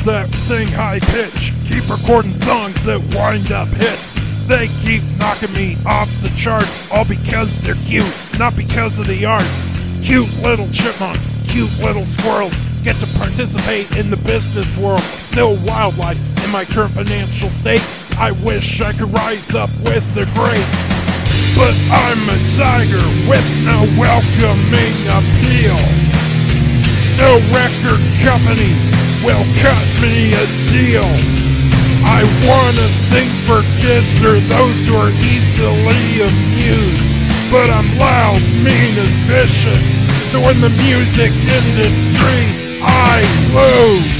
that sing high pitch, keep recording songs that wind up hits. They keep knocking me off the charts, all because they're cute, not because of the art. Cute little chipmunks, cute little squirrels, get to participate in the business world. Still wildlife in my current financial state. I wish I could rise up with the great. But I'm a tiger with no welcoming appeal. No record company will cut me a deal. I wanna sing for kids or those who are easily amused. But I'm loud, mean, and vicious, so in the music industry, I lose.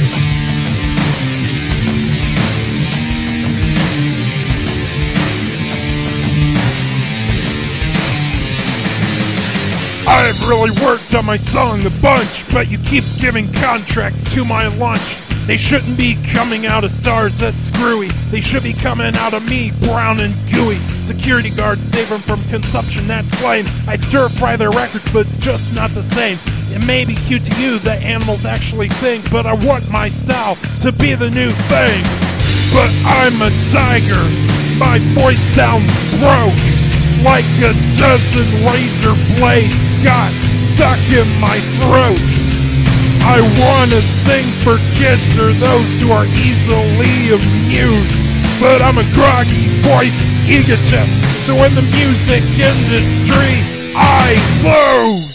I've really worked on my song a bunch, but you keep giving contracts to my lunch. They shouldn't be coming out of stars that's screwy. They should be coming out of me, brown and gooey. Security guards save them from consumption, that's lame. I stir fry their records, but it's just not the same. It may be cute to you that animals actually sing, but I want my style to be the new thing. But I'm a tiger, my voice sounds broke, like a dozen razor blades got stuck in my throat. I wanna sing for kids or those who are easily amused, but I'm a groggy voice egotist, so in the music industry, I lose.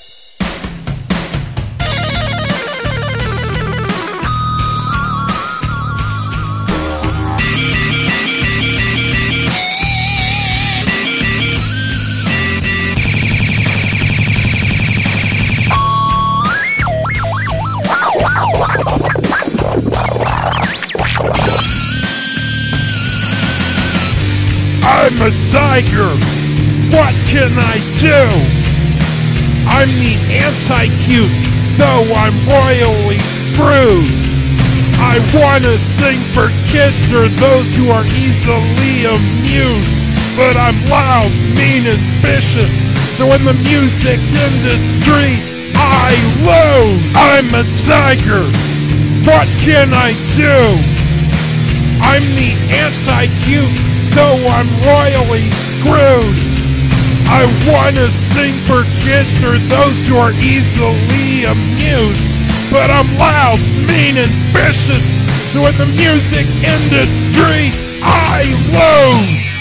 I'm a tiger, what can I do? I'm the anti-cute, so I'm royally screwed. I wanna sing for kids or those who are easily amused, but I'm loud, mean, and vicious, so in the music industry, I lose. I'm a tiger, what can I do? I'm the anti-cute, so I'm royally screwed. I wanna sing for kids or those who are easily amused, but I'm loud, mean, and vicious, so in the music industry, I lose.